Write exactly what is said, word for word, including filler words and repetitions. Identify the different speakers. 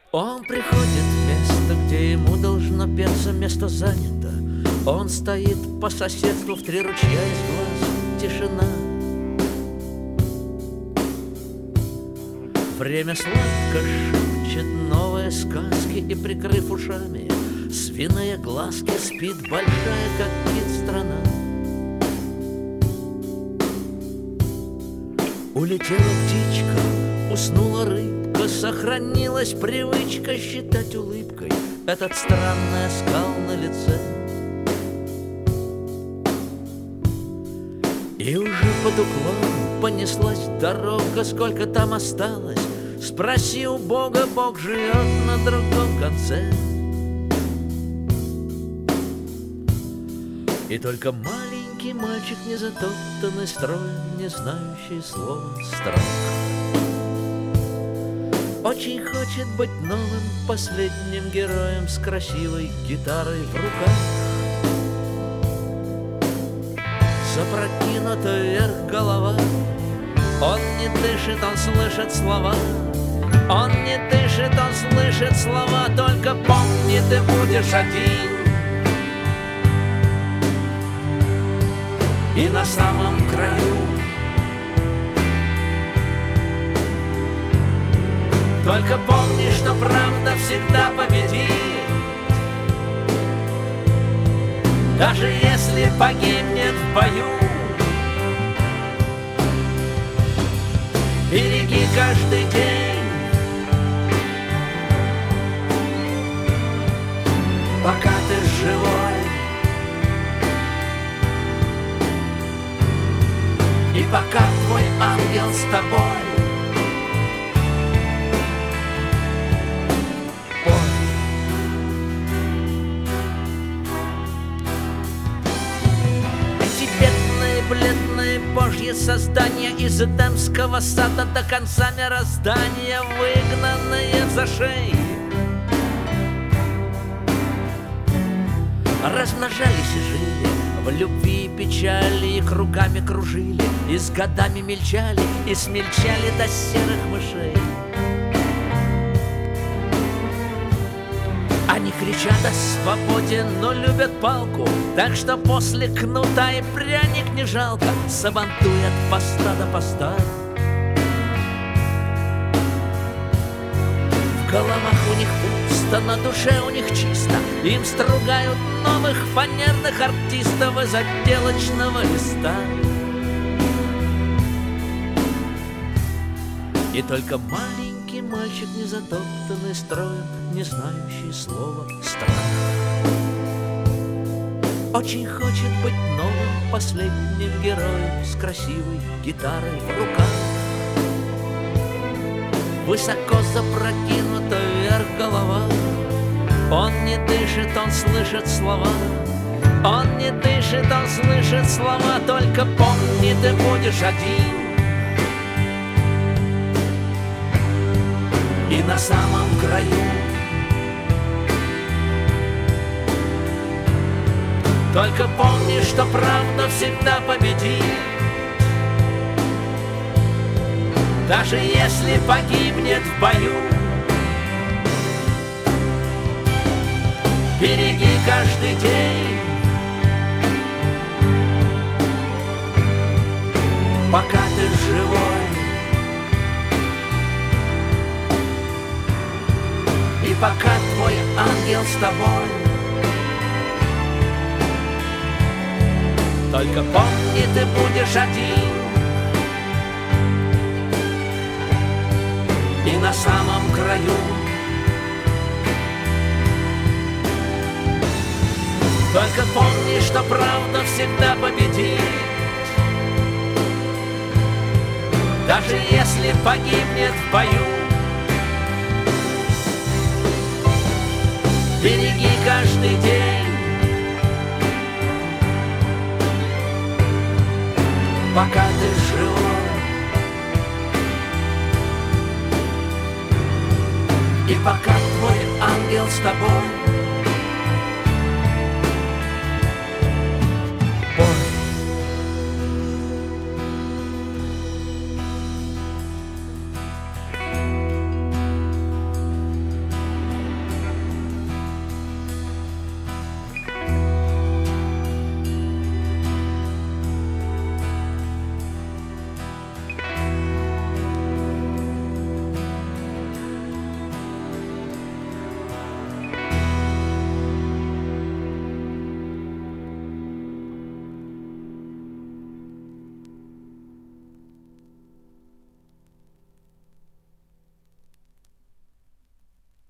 Speaker 1: Он приходит в место, где ему должно петься, место занято. Он стоит по соседству, в три ручья из глаз тишина. Время сладко шепчет новые сказки, и, прикрыв ушами свиные глазки, спит большая, как кит, страна. Улетела птичка, уснула рыбка, сохранилась привычка считать улыбкой этот странный оскал на лице. И уже под уклон понеслась дорога, сколько там осталось, спроси у Бога, Бог живет на другом конце. И только маленький мальчик, незатоптанный строем, не знающий слова страх, очень хочет быть новым последним героем с красивой гитарой в руках. Запрокинута вверх голова, он не дышит, он слышит слова. Он не дышит, он слышит слова. Только помни, ты будешь один. И на самом краю только помни, что правда всегда победит. Даже если погибнет в бою, береги каждый день, пока ты живой, и пока твой ангел с тобой. Бледные божьи создания из Эдемского сада до конца мироздания, выгнанные в зашей, размножались и жили в любви и печали, и кругами кружили, и с годами мельчали, и смельчали до серых мышей. Они кричат о свободе, но любят палку, так что после кнута и пряник не жалко, сабантуют поста до поста. В головах у них пусто, на душе у них чисто, им стругают новых фанерных артистов из отделочного листа. И только маленький мальчик, незатоптанный строем, не знающий слова страх, очень хочет быть новым последним героем с красивой гитарой в руках. Высоко запрокинута вверх голова, он не дышит, он слышит слова. Он не дышит, он слышит слова. Только помни, ты будешь один. И на самом краю только помни, что правда всегда победит. Даже если погибнет в бою, береги каждый день, пока ты живой. И пока твой ангел с тобой. Только помни, ты будешь один. И на самом краю только помни, что правда всегда победит. Даже если погибнет в бою, береги каждый день, пока ты живой. И пока твой ангел с тобой.